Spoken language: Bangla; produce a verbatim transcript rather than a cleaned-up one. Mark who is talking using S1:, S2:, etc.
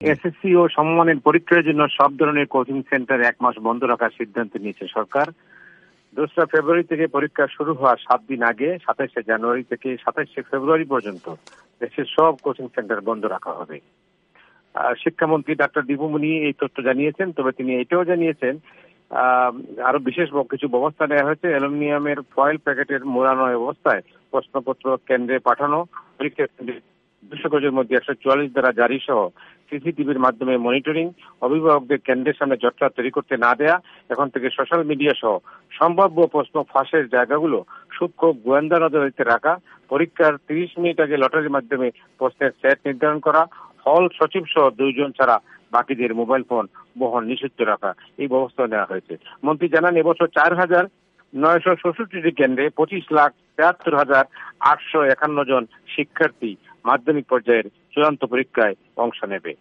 S1: এসএসসি ও সমমানের পরীক্ষার জন্য সব ধরনের কোচিং সেন্টার এক মাস বন্ধ রাখার সিদ্ধান্ত নিয়েছে সরকার। দোসরা ফেব্রুয়ারি থেকে পরীক্ষা শুরু হওয়ার সাত দিন আগে সাতাশে জানুয়ারি থেকে সাতাশে ফেব্রুয়ারি পর্যন্ত দেশের সব কোচিং সেন্টার বন্ধ রাখা হবে। শিক্ষামন্ত্রী ডাক্তার দীপুমনি এই তথ্য জানিয়েছেন। তবে তিনি এটাও জানিয়েছেন আরো বিশেষ কিছু ব্যবস্থা নেওয়া হয়েছে। অ্যালুমিনিয়ামের ফয়েল প্যাকেটের মোড়ানো অবস্থায় প্রশ্নপত্র কেন্দ্রে পাঠানো, পরীক্ষা কেন্দ্রে দুশো গজের মধ্যে একশো চুয়াল্লিশ দ্বারা জারি সহ সিসিটিভির মাধ্যমে মনিটরিং, অভিভাবকদের কেন্দ্রের সামনে জটলা তৈরি করতে না দেয়া, এখন থেকে সোশ্যাল মিডিয়া সহ সম্ভাব্য প্রশ্ন ফাঁসের জায়গাগুলো সূক্ষ্ম গোয়েন্দা নজরে রাখা, পরীক্ষার তিরিশ মিনিট আগে লটারির মাধ্যমে প্রশ্নের সেট নির্ধারণ করা, হল সচিব সহ দুইজন ছাড়া বাকিদের মোবাইল ফোন বহন নিষিদ্ধ রাখা, এই ব্যবস্থা নেওয়া হয়েছে। মন্ত্রী জানান, এবছর চার হাজার নয়শো ষষ্ঠটি কেন্দ্রে পঁচিশ লাখ তেহাত্তর হাজার আটশো একান্ন জন শিক্ষার্থী মাধ্যমিক পর্যায়ের চূড়ান্ত পরীক্ষায় অংশ নেবে।